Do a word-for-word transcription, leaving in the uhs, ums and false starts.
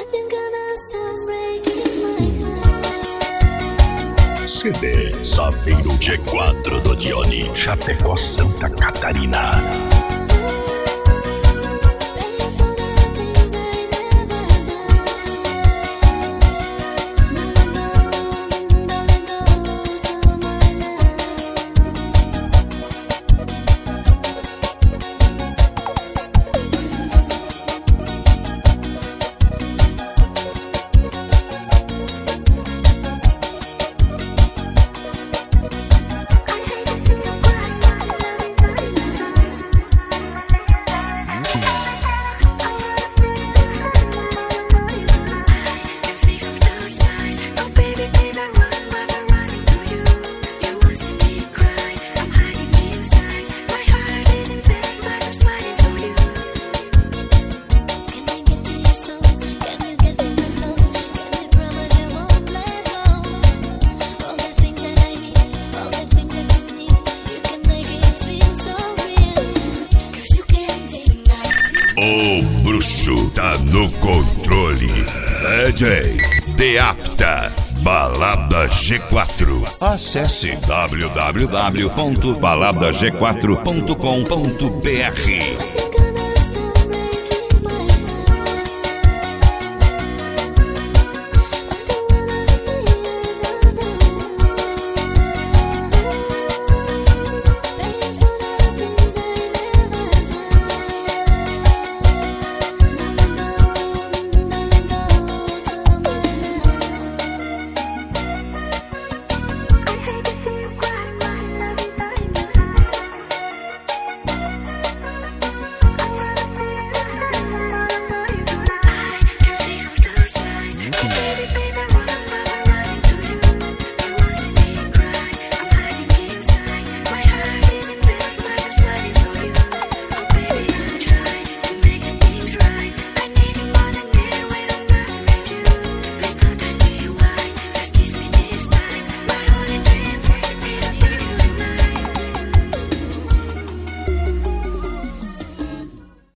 C D Saveiro G quatro do Dione, Chapecó, Santa Catarina. O bruxo tá no controle. D J Deapta, Balada G quatro. Acesse w w w ponto balada g quatro ponto com ponto b r.